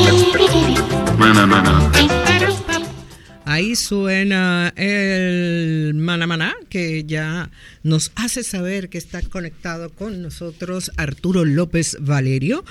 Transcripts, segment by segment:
Ahí suena el Maná Maná, que ya nos hace saber que está conectado con nosotros Arturo López Valerio.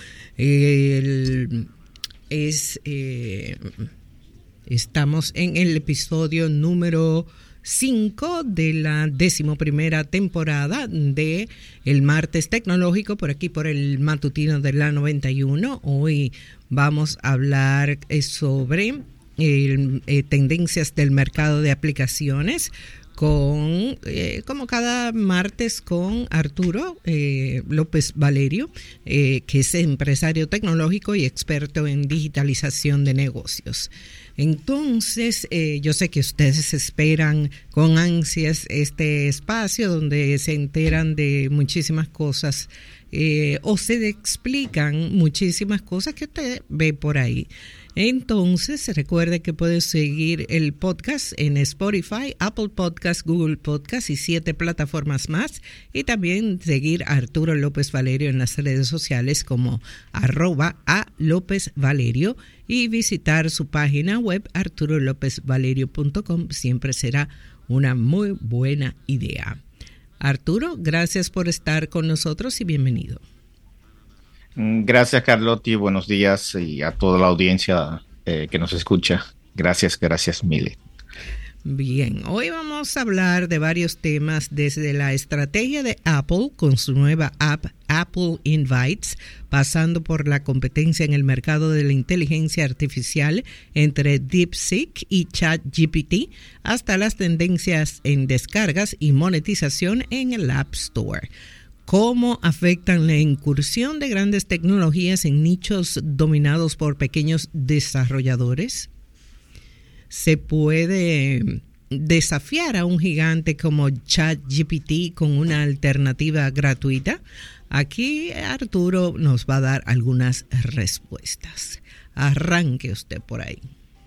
Estamos en el episodio número 5 de la 11ª temporada de El Martes Tecnológico, por aquí por el matutino de la 91. Hoy vamos a hablar sobre tendencias del mercado de aplicaciones con, como cada martes, con Arturo López Valerio, que es empresario tecnológico y experto en digitalización de negocios. Entonces, yo sé que ustedes esperan con ansias este espacio donde se enteran de muchísimas cosas o se explican muchísimas cosas que usted ve por ahí. Entonces, recuerde que puede seguir el podcast en Spotify, Apple Podcast, Google Podcast y 7 plataformas más. Y también seguir a Arturo López Valerio en las redes sociales como @alopezvalerio y visitar su página web arturolopezvalerio.com. Siempre será una muy buena idea. Arturo, gracias por estar con nosotros y bienvenido. Gracias, Carlotti. Buenos días y a toda la audiencia que nos escucha. Gracias, mil. Bien, hoy vamos a hablar de varios temas, desde la estrategia de Apple con su nueva app Apple Invites, pasando por la competencia en el mercado de la inteligencia artificial entre DeepSeek y ChatGPT, hasta las tendencias en descargas y monetización en el App Store. ¿Cómo afectan la incursión de grandes tecnologías en nichos dominados por pequeños desarrolladores? ¿Se puede desafiar a un gigante como ChatGPT con una alternativa gratuita? Aquí Arturo nos va a dar algunas respuestas. Arranque usted por ahí.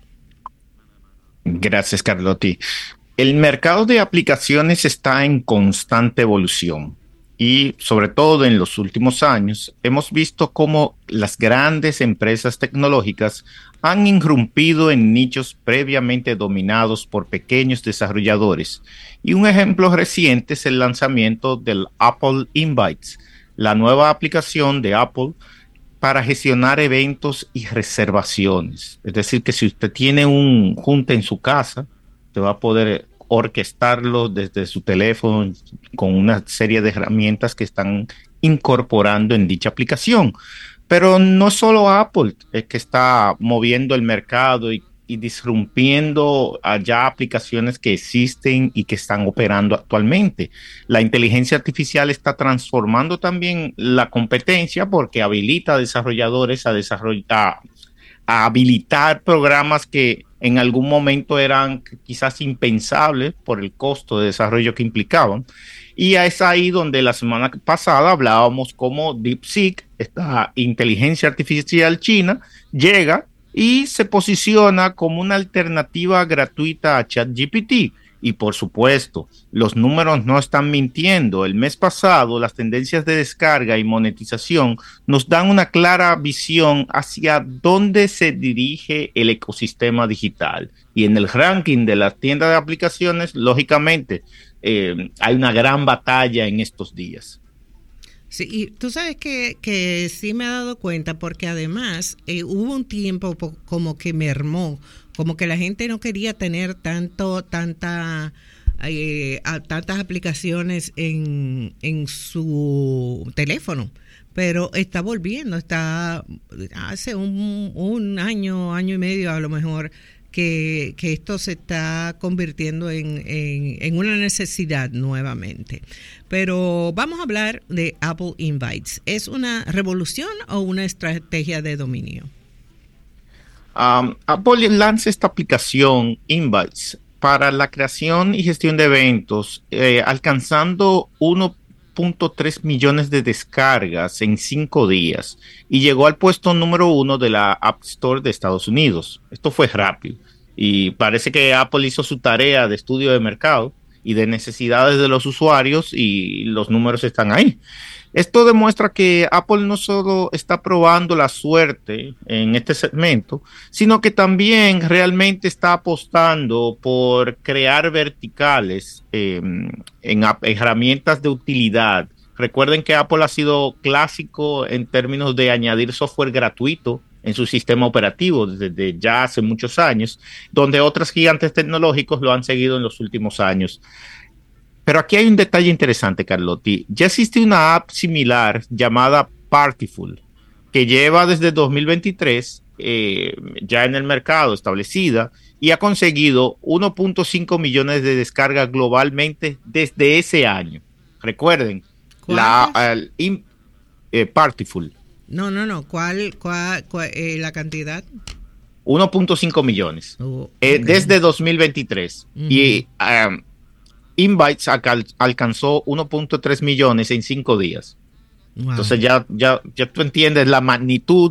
Gracias, Carlotti. El mercado de aplicaciones está en constante evolución. Y sobre todo en los últimos años, hemos visto cómo las grandes empresas tecnológicas han irrumpido en nichos previamente dominados por pequeños desarrolladores. Y un ejemplo reciente es el lanzamiento del Apple Invites, la nueva aplicación de Apple para gestionar eventos y reservaciones. Es decir, que si usted tiene un junta en su casa, te va a poder orquestarlo desde su teléfono con una serie de herramientas que están incorporando en dicha aplicación. Pero no solo Apple es que está moviendo el mercado y disrumpiendo allá aplicaciones que existen y que están operando actualmente. La inteligencia artificial está transformando también la competencia porque habilita a desarrolladores a habilitar programas que en algún momento eran quizás impensables por el costo de desarrollo que implicaban. Y es ahí donde la semana pasada hablábamos cómo DeepSeek, esta inteligencia artificial china, llega y se posiciona como una alternativa gratuita a ChatGPT. Y por supuesto, los números no están mintiendo. El mes pasado, las tendencias de descarga y monetización nos dan una clara visión hacia dónde se dirige el ecosistema digital. Y en el ranking de las tiendas de aplicaciones, lógicamente, hay una gran batalla en estos días. Sí, y tú sabes que sí me he dado cuenta, porque además hubo un tiempo como que mermó, como que la gente no quería tener tantas aplicaciones en su teléfono, pero está volviendo, hace un año y medio a lo mejor, que esto se está convirtiendo en una necesidad nuevamente. Pero vamos a hablar de Apple Invites. ¿Es una revolución o una estrategia de dominio? Apple lanza esta aplicación Invites para la creación y gestión de eventos, alcanzando 1.3 millones de descargas en 5 días y llegó al puesto número 1 de la App Store de Estados Unidos. Esto fue rápido y parece que Apple hizo su tarea de estudio de mercado y de necesidades de los usuarios y los números están ahí. Esto demuestra que Apple no solo está probando la suerte en este segmento, sino que también realmente está apostando por crear verticales en herramientas de utilidad. Recuerden que Apple ha sido clásico en términos de añadir software gratuito en su sistema operativo desde ya hace muchos años, donde otros gigantes tecnológicos lo han seguido en los últimos años. Pero aquí hay un detalle interesante, Carlotti. Ya existe una app similar llamada Partiful, que lleva desde 2023 ya en el mercado establecida y ha conseguido 1.5 millones de descargas globalmente desde ese año. Recuerden, Partiful. No. ¿Cuál la cantidad? 1.5 millones Okay. desde 2023. Y Invites alcanzó 1.3 millones en 5 días. Wow. Entonces ya tú entiendes la magnitud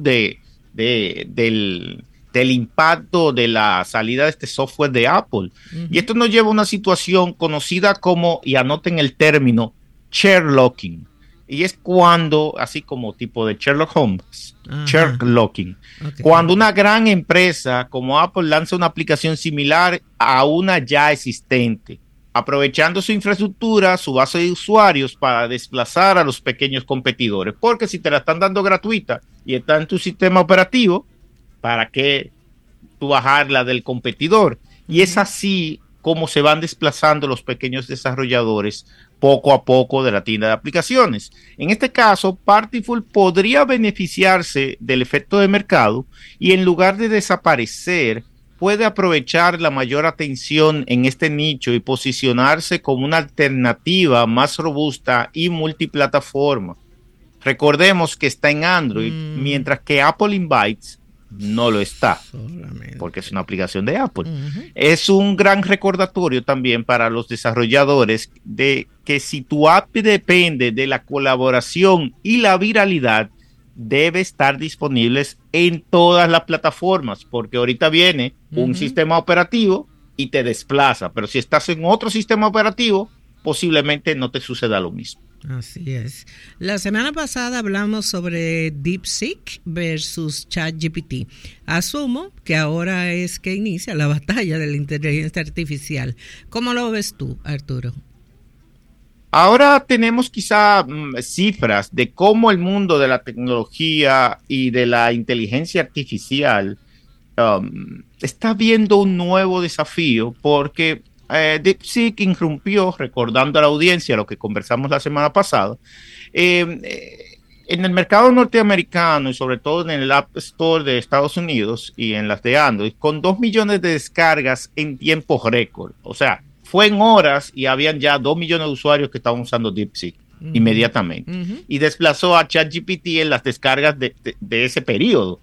del impacto de la salida de este software de Apple. Y esto nos lleva a una situación conocida como, y anoten el término, share locking. Y es cuando, así como tipo de Sherlock Holmes, share locking. Okay. Cuando una gran empresa como Apple lanza una aplicación similar a una ya existente, aprovechando su infraestructura, su base de usuarios para desplazar a los pequeños competidores. Porque si te la están dando gratuita y está en tu sistema operativo, ¿para qué tú bajarla del competidor? Y es así como se van desplazando los pequeños desarrolladores poco a poco de la tienda de aplicaciones. En este caso, Partiful podría beneficiarse del efecto de mercado y en lugar de desaparecer, puede aprovechar la mayor atención en este nicho y posicionarse como una alternativa más robusta y multiplataforma. Recordemos que está en Android, mientras que Apple Invites no lo está, porque es una aplicación de Apple. Es un gran recordatorio también para los desarrolladores de que si tu app depende de la colaboración y la viralidad, debe estar disponibles en todas las plataformas, porque ahorita viene un sistema operativo y te desplaza, pero si estás en otro sistema operativo, posiblemente no te suceda lo mismo. Así es. La semana pasada hablamos sobre DeepSeek versus ChatGPT. Asumo que ahora es que inicia la batalla de la inteligencia artificial. ¿Cómo lo ves tú, Arturo? Ahora tenemos quizá cifras de cómo el mundo de la tecnología y de la inteligencia artificial está viendo un nuevo desafío porque DeepSeek irrumpió, recordando a la audiencia lo que conversamos la semana pasada, en el mercado norteamericano y sobre todo en el App Store de Estados Unidos y en las de Android, con 2 millones de descargas en tiempo récord. O sea, fue en horas y habían ya 2 millones de usuarios que estaban usando DeepSeek inmediatamente. Y desplazó a ChatGPT en las descargas de ese periodo.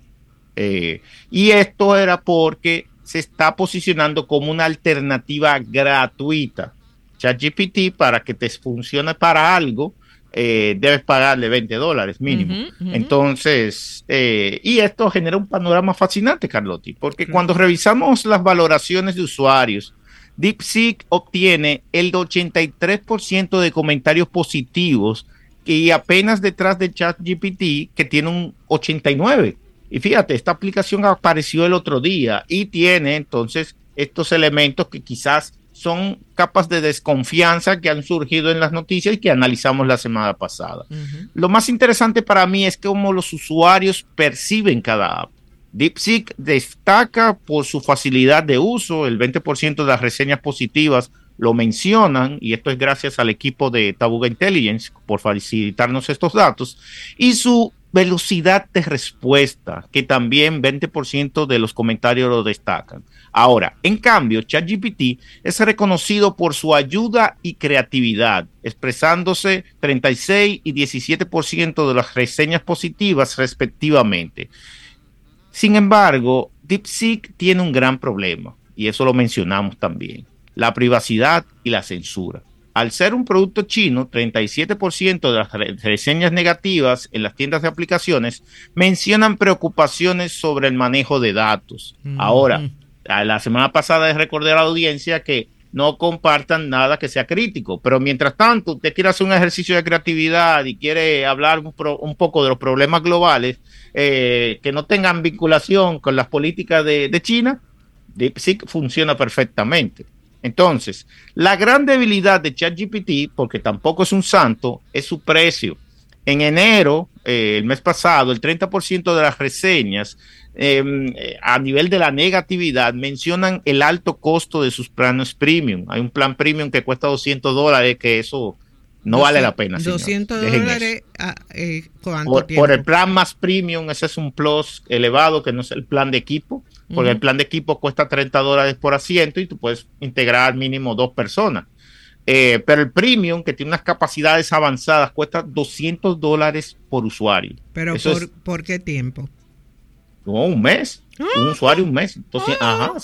Y esto era porque se está posicionando como una alternativa gratuita. ChatGPT, para que te funcione para algo, debes pagarle $20 mínimo. Entonces, y esto genera un panorama fascinante, Carlotti, porque cuando revisamos las valoraciones de usuarios, DeepSeek obtiene el 83% de comentarios positivos y apenas detrás de ChatGPT, que tiene un 89%. Y fíjate, esta aplicación apareció el otro día y tiene entonces estos elementos que quizás son capas de desconfianza que han surgido en las noticias y que analizamos la semana pasada. Lo más interesante para mí es cómo los usuarios perciben cada app. DeepSeek destaca por su facilidad de uso, el 20% de las reseñas positivas lo mencionan, y esto es gracias al equipo de Tabuga Intelligence por facilitarnos estos datos, y su velocidad de respuesta, que también 20% de los comentarios lo destacan. Ahora, en cambio, ChatGPT es reconocido por su ayuda y creatividad, expresándose 36 y 17% de las reseñas positivas respectivamente. Sin embargo, DeepSeek tiene un gran problema, y eso lo mencionamos también: la privacidad y la censura. Al ser un producto chino, 37% de las reseñas negativas en las tiendas de aplicaciones mencionan preocupaciones sobre el manejo de datos. Ahora, la semana pasada recordé a la audiencia que no compartan nada que sea crítico. Pero mientras tanto, usted quiere hacer un ejercicio de creatividad y quiere hablar un poco de los problemas globales que no tengan vinculación con las políticas de China, DeepSeek funciona perfectamente. Entonces, la gran debilidad de ChatGPT, porque tampoco es un santo, es su precio. En enero, el mes pasado, el 30% de las reseñas a nivel de la negatividad mencionan el alto costo de sus planes premium. Hay un plan premium que cuesta $200, que eso no vale la pena. $200, por el plan más premium, ese es un plus elevado, que no es el plan de equipo, porque el plan de equipo cuesta $30 por asiento y tú puedes integrar mínimo 2 personas. Pero el premium, que tiene unas capacidades avanzadas, cuesta $200 por usuario. ¿Pero por qué tiempo? No, un mes. Un usuario, un mes. Entonces,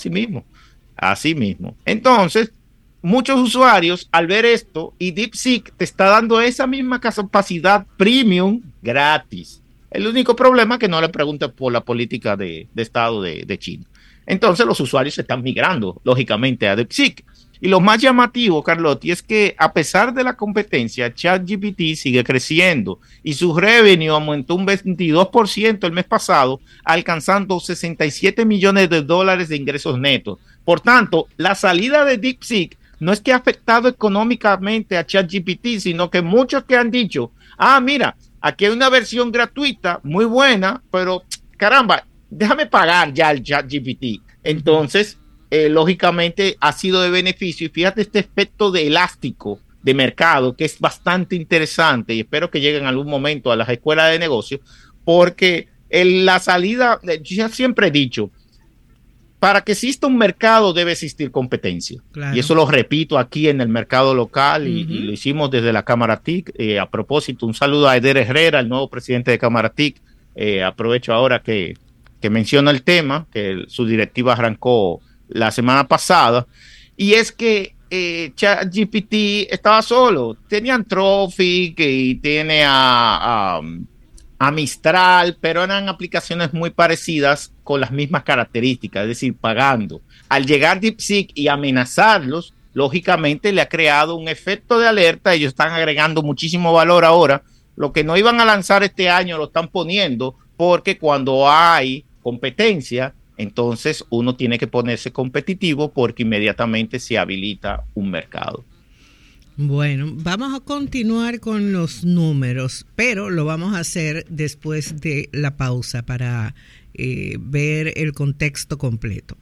así mismo. Entonces, muchos usuarios, al ver esto, y DeepSeek te está dando esa misma capacidad premium gratis. El único problema es que no le preguntas por la política de Estado de China. Entonces, los usuarios se están migrando, lógicamente, a DeepSeek. Y lo más llamativo, Carlotti, es que a pesar de la competencia, ChatGPT sigue creciendo y su revenue aumentó un 22% el mes pasado, alcanzando $67 millones de ingresos netos. Por tanto, la salida de DeepSeek no es que ha afectado económicamente a ChatGPT, sino que muchos que han dicho, mira, aquí hay una versión gratuita muy buena, pero caramba, déjame pagar ya el ChatGPT. Entonces, lógicamente ha sido de beneficio, y fíjate este efecto de elástico de mercado que es bastante interesante, y espero que llegue en algún momento a las escuelas de negocios, porque la salida, yo ya siempre he dicho, para que exista un mercado debe existir competencia. Claro. Y eso lo repito aquí en el mercado local, y lo hicimos desde la Cámara TIC. A propósito, un saludo a Eder Herrera, el nuevo presidente de Cámara TIC. Aprovecho ahora que menciona el tema, que su directiva arrancó la semana pasada, y es que ChatGPT estaba solo. Tenían Anthropic y tiene a Mistral, pero eran aplicaciones muy parecidas con las mismas características, es decir, pagando. Al llegar DeepSeek y amenazarlos, lógicamente le ha creado un efecto de alerta. Ellos están agregando muchísimo valor ahora. Lo que no iban a lanzar este año lo están poniendo, porque cuando hay competencia, entonces uno tiene que ponerse competitivo, porque inmediatamente se habilita un mercado. Bueno, vamos a continuar con los números, pero lo vamos a hacer después de la pausa para ver el contexto completo.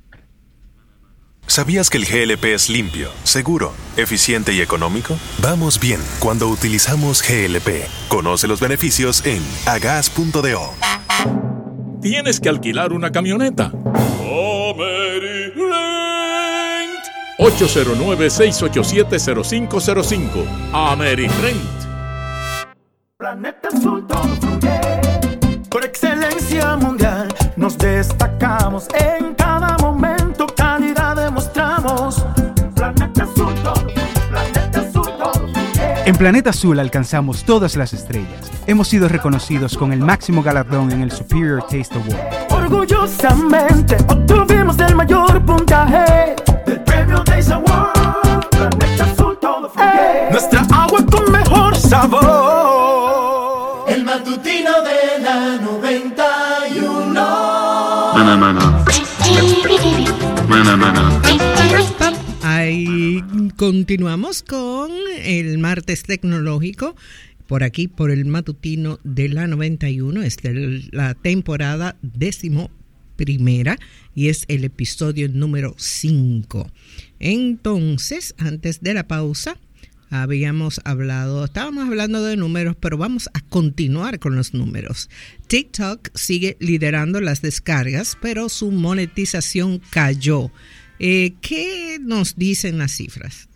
¿Sabías que el GLP es limpio, seguro, eficiente y económico? Vamos bien cuando utilizamos GLP. Conoce los beneficios en agas.do. ¿Tienes que alquilar una camioneta? 809-687-0505. AmeriRent. Planeta Azul todo fluye. Por excelencia mundial nos destacamos. En cada momento calidad demostramos. Planeta Azul todo, Planeta Azul todo fluye. En Planeta Azul alcanzamos todas las estrellas. Hemos sido reconocidos con el máximo galardón en el Superior Taste Award. Orgullosamente obtuvimos el mayor puntaje del premio Taste Award. Planeta Azul todo fluye. Nuestra agua con mejor sabor. El matutino de la 91. Ahí continuamos con el martes tecnológico. Por aquí, por el matutino de la 91, es la temporada 11ª y es el episodio número 5. Entonces, antes de la pausa, estábamos hablando de números, pero vamos a continuar con los números. TikTok sigue liderando las descargas, pero su monetización cayó. ¿Qué nos dicen las cifras?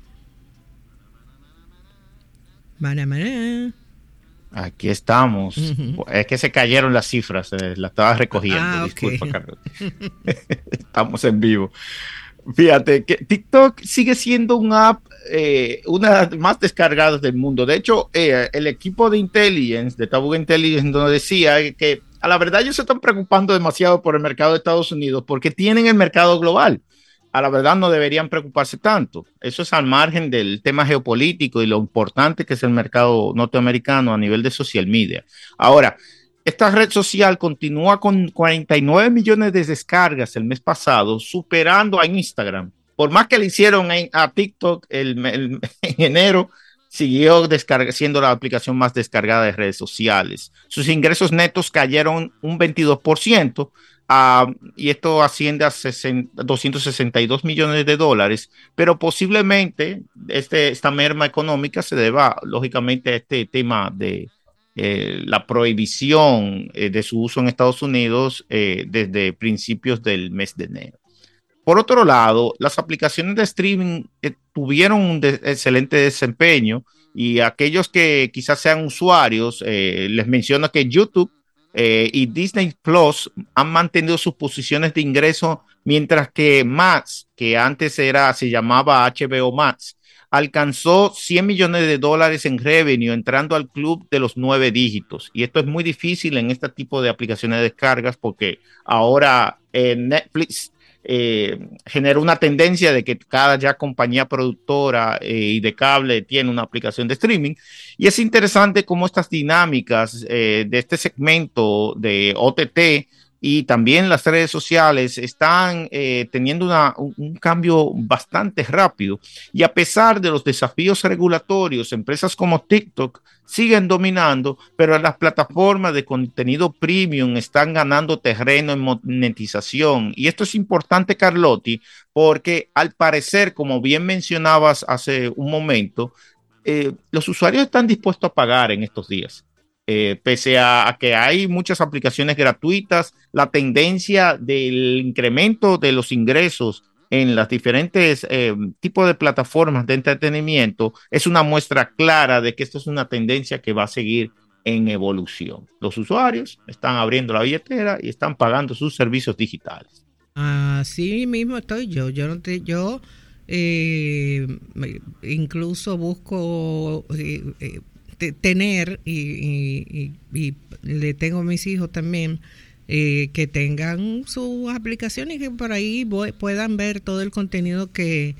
Aquí estamos. Es que se cayeron las cifras, la estaba recogiendo. Disculpa, okay. Carlos. Estamos en vivo. Fíjate que TikTok sigue siendo una app, una de las más descargadas del mundo. De hecho, el equipo de Intelligence, de Taboola Intelligence, nos decía que a la verdad ellos se están preocupando demasiado por el mercado de Estados Unidos, porque tienen el mercado global. a la verdad no deberían preocuparse tanto. Eso es al margen del tema geopolítico y lo importante que es el mercado norteamericano a nivel de social media. Ahora, esta red social continúa con 49 millones de descargas el mes pasado, superando a Instagram. Por más que le hicieron a TikTok en enero, siguió siendo la aplicación más descargada de redes sociales. Sus ingresos netos cayeron un 22%, y esto asciende a 262 millones de dólares, pero posiblemente esta merma económica se deba, lógicamente, a este tema de la prohibición de su uso en Estados Unidos desde principios del mes de enero. Por otro lado, las aplicaciones de streaming tuvieron un excelente desempeño, y aquellos que quizás sean usuarios, les menciono que YouTube y Disney Plus han mantenido sus posiciones de ingreso, mientras que Max, que antes se llamaba HBO Max, alcanzó 100 millones de dólares en revenue, entrando al club de los 9 dígitos. Y esto es muy difícil en este tipo de aplicaciones de descargas, porque ahora Netflix genera una tendencia de que cada ya compañía productora y de cable tiene una aplicación de streaming, y es interesante cómo estas dinámicas de este segmento de OTT y también las redes sociales están teniendo un cambio bastante rápido, y a pesar de los desafíos regulatorios, empresas como TikTok siguen dominando, pero las plataformas de contenido premium están ganando terreno en monetización. Y esto es importante, Carlotti, porque al parecer, como bien mencionabas hace un momento, los usuarios están dispuestos a pagar en estos días. Pese a que hay muchas aplicaciones gratuitas, la tendencia del incremento de los ingresos en las diferentes tipos de plataformas de entretenimiento es una muestra clara de que esto es una tendencia que va a seguir en evolución. Los usuarios están abriendo la billetera y están pagando sus servicios digitales. Así mismo estoy yo. Yo incluso busco tener y le tengo a mis hijos también que tengan sus aplicaciones y que por ahí puedan ver todo el contenido que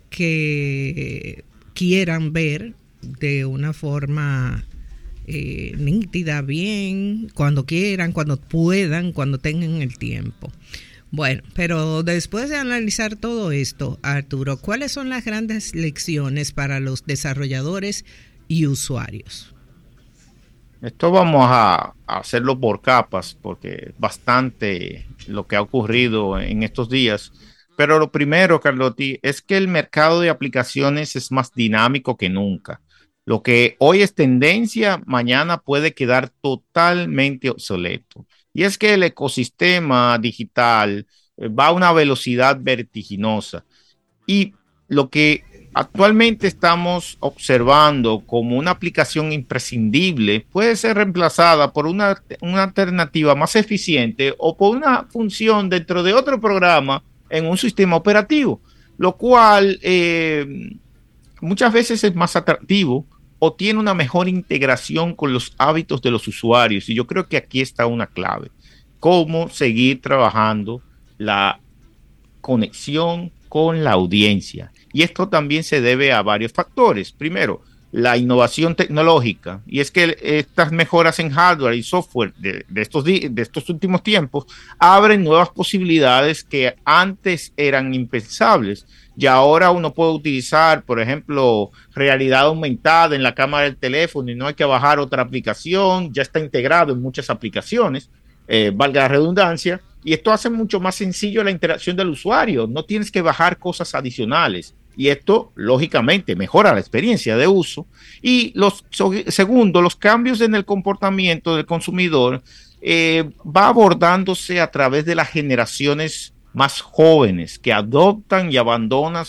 quieran ver de una forma nítida, bien, cuando quieran, cuando puedan, cuando tengan el tiempo. Bueno, pero después de analizar todo esto, Arturo, ¿cuáles son las grandes lecciones para los desarrolladores y usuarios? Esto vamos a hacerlo por capas, porque es bastante lo que ha ocurrido en estos días. Pero lo primero, Carlotti, es que el mercado de aplicaciones es más dinámico que nunca. Lo que hoy es tendencia, mañana puede quedar totalmente obsoleto. Y es que el ecosistema digital va a una velocidad vertiginosa. Y lo que actualmente estamos observando como una aplicación imprescindible puede ser reemplazada por una alternativa más eficiente o por una función dentro de otro programa en un sistema operativo, lo cual muchas veces es más atractivo o tiene una mejor integración con los hábitos de los usuarios. Y yo creo que aquí está una clave: cómo seguir trabajando la conexión con la audiencia. Y esto también se debe a varios factores. Primero, la innovación tecnológica, y es que estas mejoras en hardware y software de estos últimos tiempos abren nuevas posibilidades que antes eran impensables. Y ahora uno puede utilizar, por ejemplo, realidad aumentada en la cámara del teléfono y no hay que bajar otra aplicación, ya está integrado en muchas aplicaciones, valga la redundancia, y esto hace mucho más sencillo la interacción del usuario. No tienes que bajar cosas adicionales. Y esto, lógicamente, mejora la experiencia de uso. Y segundo, los cambios en el comportamiento del consumidor va abordándose a través de las generaciones más jóvenes que adoptan y abandonan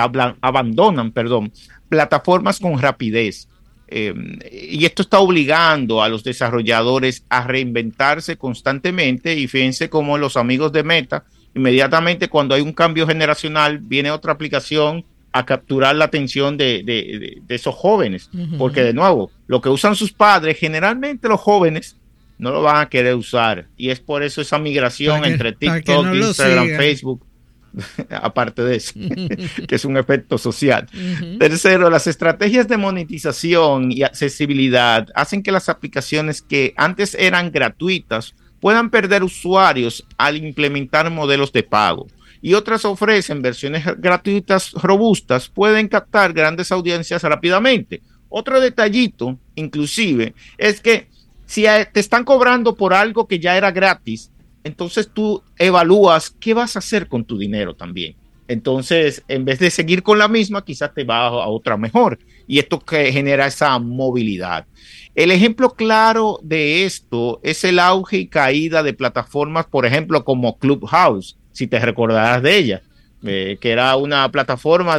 plataformas con rapidez. Y esto está obligando a los desarrolladores a reinventarse constantemente. Y fíjense cómo los amigos de Meta, inmediatamente cuando hay un cambio generacional, viene otra aplicación a capturar la atención de esos jóvenes. Uh-huh. Porque de nuevo, lo que usan sus padres, generalmente los jóvenes no lo van a querer usar. Y es por eso esa migración entre TikTok, Instagram, Facebook. aparte de eso, que es un efecto social. Tercero, las estrategias de monetización y accesibilidad hacen que las aplicaciones que antes eran gratuitas puedan perder usuarios al implementar modelos de pago. Y otras ofrecen versiones gratuitas robustas, pueden captar grandes audiencias rápidamente. Otro detallito, inclusive, es que si te están cobrando por algo que ya era gratis, entonces tú evalúas qué vas a hacer con tu dinero también. Entonces, en vez de seguir con la misma, quizás te vas a otra mejor. Y esto que genera esa movilidad. El ejemplo claro de esto es el auge y caída de plataformas, por ejemplo, como Clubhouse, si te recordarás de ella, que era una plataforma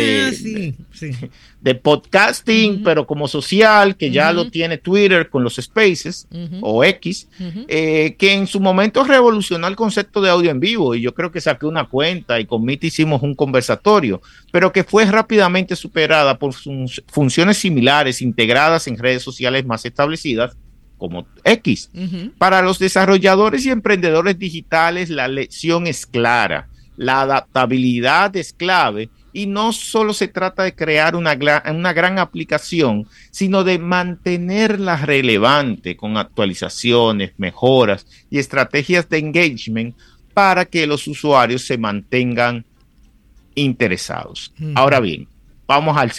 de podcasting, pero como social, que ya lo tiene Twitter con los Spaces o X, que en su momento revolucionó el concepto de audio en vivo, y yo creo que saqué una cuenta y con Mitty hicimos un conversatorio, pero que fue rápidamente superada por funciones similares integradas en redes sociales más establecidas como X. Para los desarrolladores y emprendedores digitales, la lección es clara. La adaptabilidad es clave y no solo se trata de crear una gran aplicación, sino de mantenerla relevante con actualizaciones, mejoras y estrategias de engagement para que los usuarios se mantengan interesados. Ahora bien, vamos al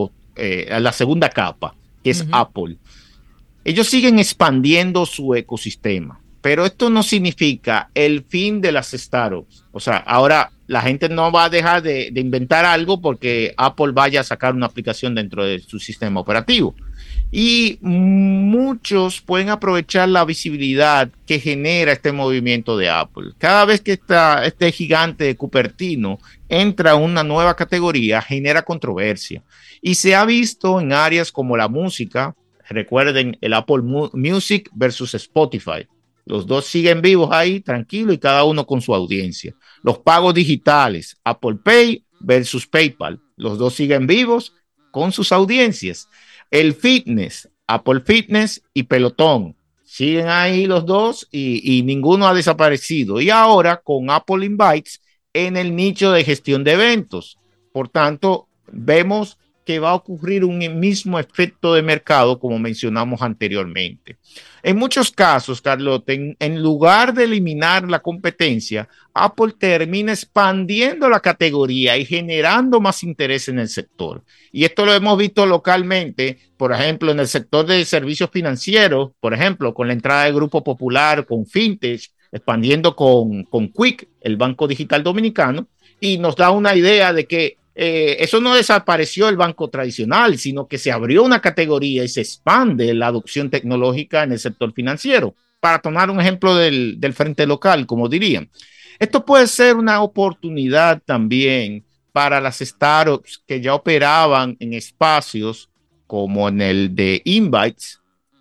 a la segunda capa, que es Apple. Ellos siguen expandiendo su ecosistema, pero esto no significa el fin de las startups. O sea, ahora la gente no va a dejar de inventar algo porque Apple vaya a sacar una aplicación dentro de su sistema operativo. Y muchos pueden aprovechar la visibilidad que genera este movimiento de Apple. Cada vez que este gigante de Cupertino entra a una nueva categoría, genera controversia. Y se ha visto en áreas como la música. Recuerden el Apple Music versus Spotify. Los dos siguen vivos ahí, tranquilos, y cada uno con su audiencia. Los pagos digitales, Apple Pay versus PayPal. Los dos siguen vivos con sus audiencias. El fitness, Apple Fitness y Peloton. Siguen ahí los dos y ninguno ha desaparecido. Y ahora con Apple Invites en el nicho de gestión de eventos. Por tanto, vemos que va a ocurrir un mismo efecto de mercado como mencionamos anteriormente. En muchos casos, Carlota, en lugar de eliminar la competencia, Apple termina expandiendo la categoría y generando más interés en el sector. Y esto lo hemos visto localmente, por ejemplo, en el sector de servicios financieros, por ejemplo, con la entrada del Grupo Popular, con Fintech, expandiendo con Quick, el Banco Digital Dominicano, y nos da una idea de que eso no desapareció el banco tradicional, sino que se abrió una categoría y se expande la adopción tecnológica en el sector financiero. Para tomar un ejemplo del frente local, como dirían. Esto puede ser una oportunidad también para las startups que ya operaban en espacios como en el de Invites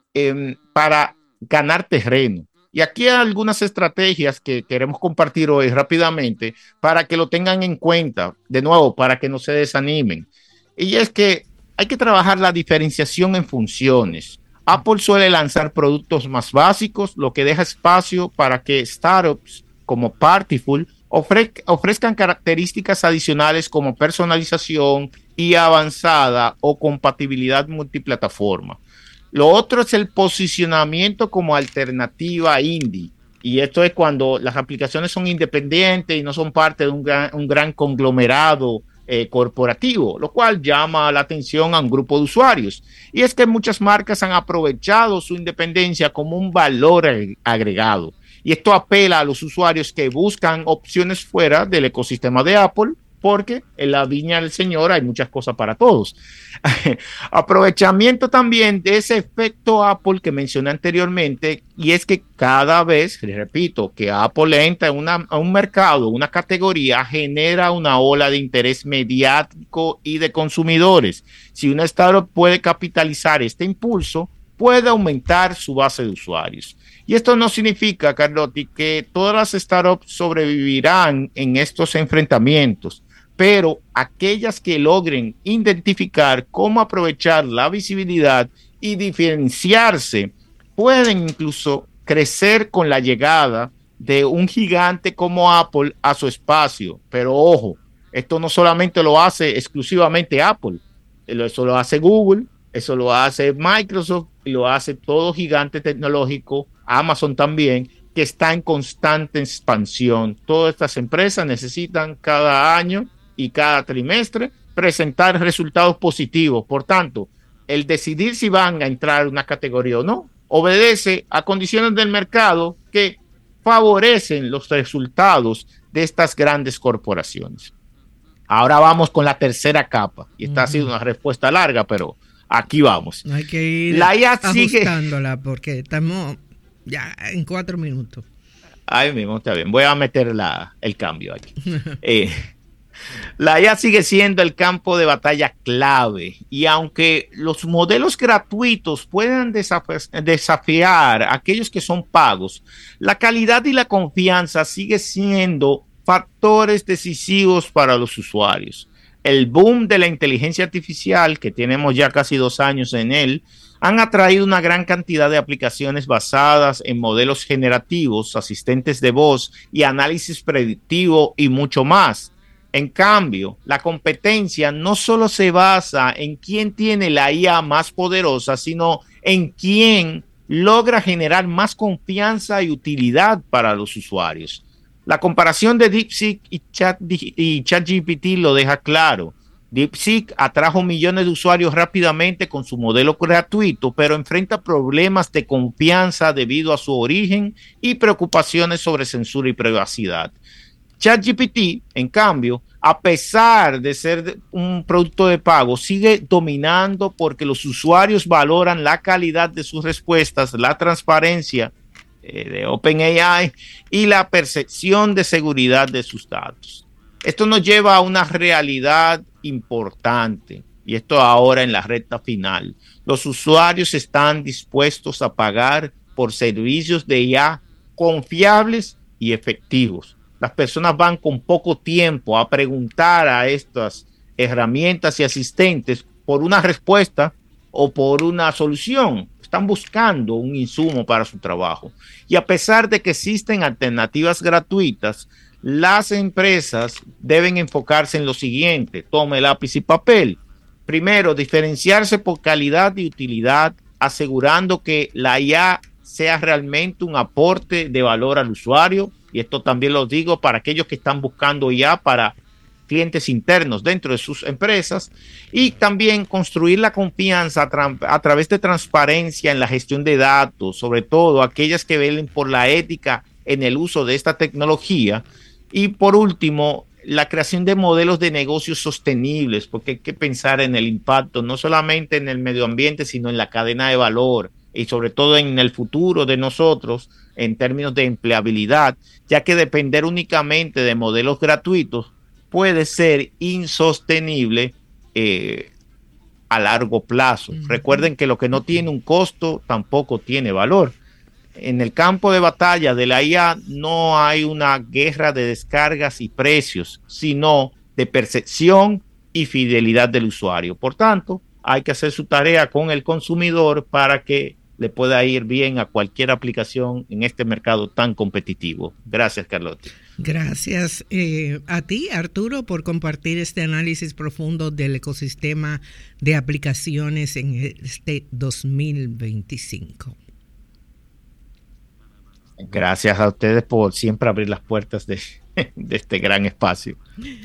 para ganar terreno. Y aquí hay algunas estrategias que queremos compartir hoy rápidamente para que lo tengan en cuenta, de nuevo, para que no se desanimen. Y es que hay que trabajar la diferenciación en funciones. Apple suele lanzar productos más básicos, lo que deja espacio para que startups como Partiful ofrezcan características adicionales como personalización y avanzada o compatibilidad multiplataforma. Lo otro es el posicionamiento como alternativa indie. Y esto es cuando las aplicaciones son independientes y no son parte de un gran conglomerado corporativo, lo cual llama la atención a un grupo de usuarios. Y es que muchas marcas han aprovechado su independencia como un valor agregado. Y esto apela a los usuarios que buscan opciones fuera del ecosistema de Apple, porque en la viña del Señor hay muchas cosas para todos. Aprovechamiento también de ese efecto Apple que mencioné anteriormente, y es que cada vez, repito, que Apple entra a un mercado, una categoría, genera una ola de interés mediático y de consumidores. Si una startup puede capitalizar este impulso, puede aumentar su base de usuarios. Y esto no significa, Carlotti, que todas las startups sobrevivirán en estos enfrentamientos, pero aquellas que logren identificar cómo aprovechar la visibilidad y diferenciarse pueden incluso crecer con la llegada de un gigante como Apple a su espacio. Pero ojo, esto no solamente lo hace exclusivamente Apple, eso lo hace Google, eso lo hace Microsoft y lo hace todo gigante tecnológico, Amazon también, que está en constante expansión. Todas estas empresas necesitan cada año y cada trimestre presentar resultados positivos. Por tanto, el decidir si van a entrar en una categoría o no obedece a condiciones del mercado que favorecen los resultados de estas grandes corporaciones. Ahora vamos con la tercera capa. Y esta ha sido una respuesta larga, pero aquí vamos. Hay que ir la IA ajustándola porque estamos ya en 4 minutos. Ahí mismo, está bien. Voy a meter el cambio aquí. La IA sigue siendo el campo de batalla clave. Y aunque los modelos gratuitos puedan desafiar a aquellos que son pagos, la calidad y la confianza sigue siendo factores decisivos para los usuarios. El boom de la inteligencia artificial, que tenemos ya casi 2 años en él, han atraído una gran cantidad de aplicaciones basadas en modelos generativos, asistentes de voz y análisis predictivo y mucho más. En cambio, la competencia no solo se basa en quién tiene la IA más poderosa, sino en quién logra generar más confianza y utilidad para los usuarios. La comparación de DeepSeek y ChatGPT lo deja claro. DeepSeek atrajo millones de usuarios rápidamente con su modelo gratuito, pero enfrenta problemas de confianza debido a su origen y preocupaciones sobre censura y privacidad. ChatGPT, en cambio, a pesar de ser un producto de pago, sigue dominando porque los usuarios valoran la calidad de sus respuestas, la transparencia de OpenAI y la percepción de seguridad de sus datos. Esto nos lleva a una realidad importante, y esto ahora en la recta final. Los usuarios están dispuestos a pagar por servicios de IA confiables y efectivos. Las personas van con poco tiempo a preguntar a estas herramientas y asistentes por una respuesta o por una solución. Están buscando un insumo para su trabajo. Y a pesar de que existen alternativas gratuitas, las empresas deben enfocarse en lo siguiente. Tome lápiz y papel. Primero, diferenciarse por calidad y utilidad, asegurando que la IA sea realmente un aporte de valor al usuario. Y esto también lo digo para aquellos que están buscando IA para clientes internos dentro de sus empresas, y también construir la confianza a través de transparencia en la gestión de datos, sobre todo aquellas que velen por la ética en el uso de esta tecnología. Y por último, la creación de modelos de negocios sostenibles, porque hay que pensar en el impacto no solamente en el medio ambiente, sino en la cadena de valor y sobre todo en el futuro de nosotros en términos de empleabilidad, ya que depender únicamente de modelos gratuitos puede ser insostenible a largo plazo. Recuerden que lo que no tiene un costo tampoco tiene valor. En el campo de batalla de la IA no hay una guerra de descargas y precios, sino de percepción y fidelidad del usuario. Por tanto, hay que hacer su tarea con el consumidor para que le pueda ir bien a cualquier aplicación en este mercado tan competitivo. Gracias, Carlota. Gracias a ti, Arturo, por compartir este análisis profundo del ecosistema de aplicaciones en este 2025. Gracias a ustedes por siempre abrir las puertas de este gran espacio.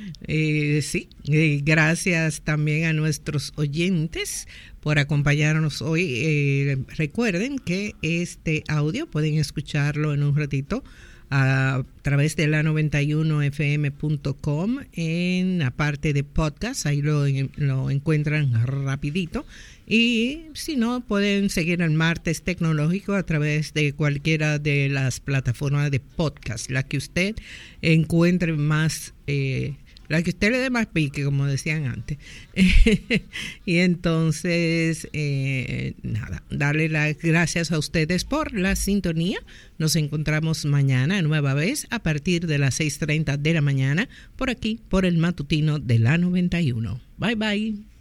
Gracias también a nuestros oyentes por acompañarnos hoy. Recuerden que este audio pueden escucharlo en un ratito a través de la 91fm.com en la parte de podcast. Ahí lo encuentran rapidito. Y si no, pueden seguir el Martes Tecnológico a través de cualquiera de las plataformas de podcast, la que usted encuentre más, la que usted le dé más pique, como decían antes. Y entonces, darle las gracias a ustedes por la sintonía. Nos encontramos mañana nueva vez a partir de las 6:30 de la mañana por aquí, por el matutino de la 91. Bye, bye.